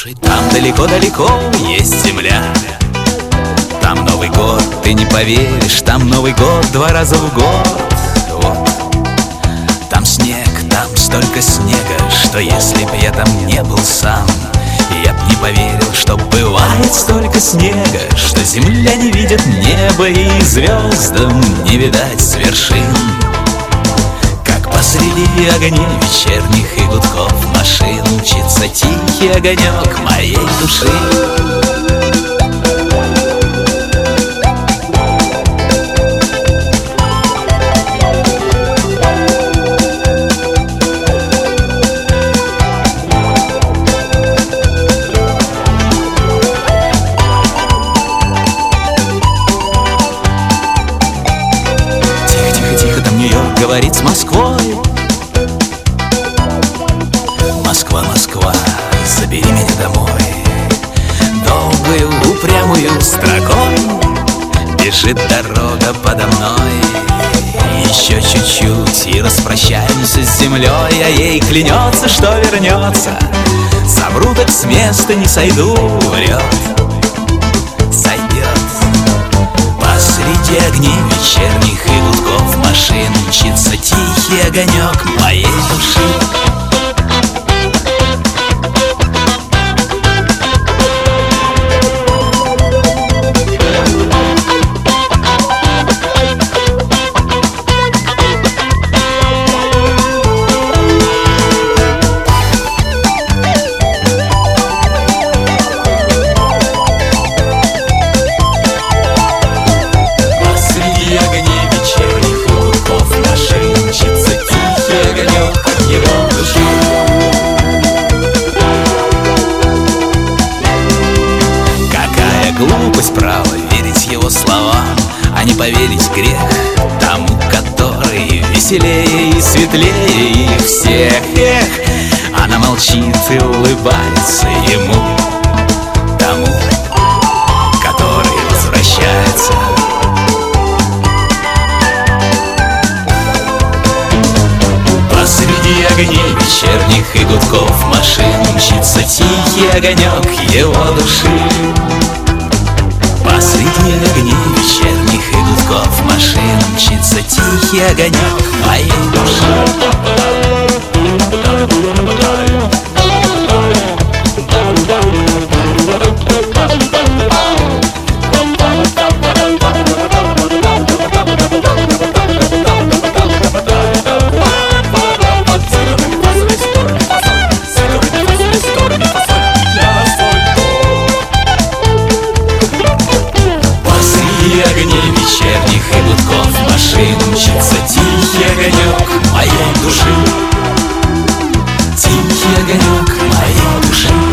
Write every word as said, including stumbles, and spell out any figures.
Слушай, там далеко-далеко есть земля, там Новый год, ты не поверишь, там Новый год два раза в год. Вот. Там снег, там столько снега, что если б я там не был сам, я б не поверил, что бывает столько снега, что земля не видит неба и звездам не видать с вершин. Как посреди огней вечерних и гудков машин мчится тихий огонек моей души. Говорит с Москвой: Москва, Москва, забери меня домой. Долгую упрямую строкой бежит дорога подо мной. Еще чуть-чуть и распрощаемся с землей, а ей клянется, что вернется. Совру, так с места не сойду, врет, сойдет. Посреди огней вечерних и гудков машин мчится тихий огонек моей души. Глупость, право, верить его словам, а не поверить грех тому, который веселее и светлее их всех. Эх, она молчит и улыбается ему, тому, который возвращается. Посреди огней вечерних и гудков машин мчится тихий огонек его души. Посреди огней вечерних и гудков машин мчится тихий огонек моей души. Огней вечерних и гудков машин мчится тихий огонек моей души. Тихий огонек моей души.